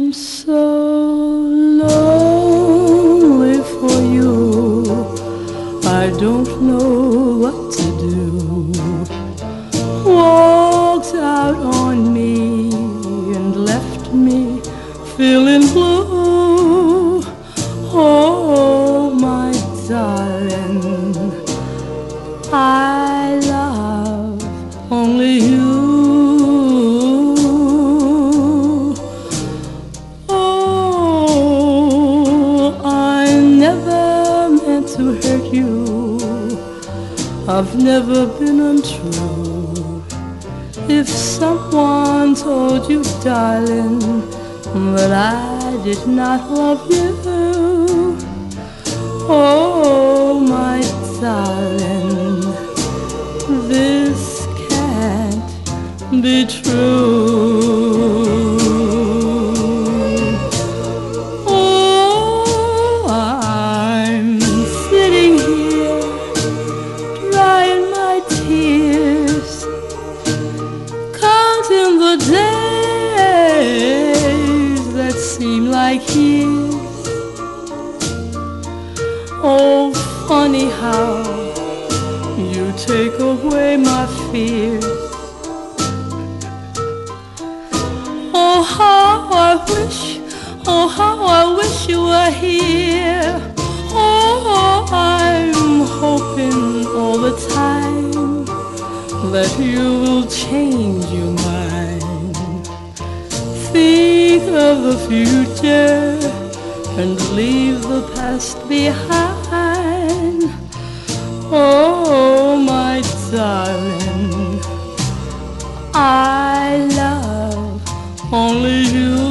I'm so lonely for you. I don't know what to do. Walked out on me and left me feeling blue. Oh, my darling, I love only you. To hurt you, I've never been untrue. If someone told you, darling, that I did not love you, oh, my darling, this can't be true. In the days that seem like years, oh, funny how you take away my fears. Oh, how I wish you were here. Oh, I'm hoping all the time that you will change your mind. Think of the future and leave the past behind. Oh, my darling, I love only you.